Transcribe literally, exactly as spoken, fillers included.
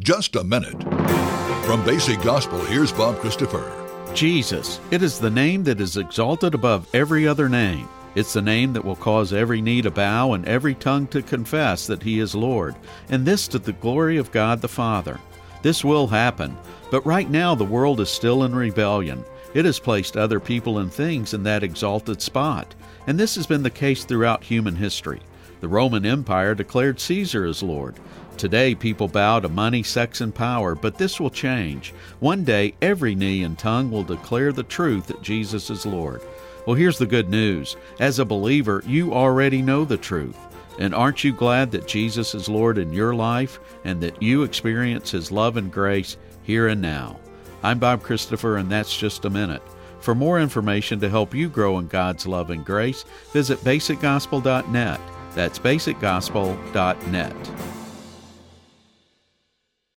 just a minute. From Basic Gospel, here's Bob Christopher. Jesus. It is the name that is exalted above every other name. It's the name that will cause every knee to bow and every tongue to confess that He is Lord, and this to the glory of God the Father. This will happen, but right now the world is still in rebellion. It has placed other people and things in that exalted spot, and this has been the case throughout human history. The Roman Empire declared Caesar as Lord. Today, people bow to money, sex, and power, but this will change. One day, every knee and tongue will declare the truth that Jesus is Lord. Well, here's the good news. As a believer, you already know the truth. And aren't you glad that Jesus is Lord in your life and that you experience His love and grace here and now? I'm Bob Christopher, and that's just a minute. For more information to help you grow in God's love and grace, visit basic gospel dot net. That's basic gospel dot net.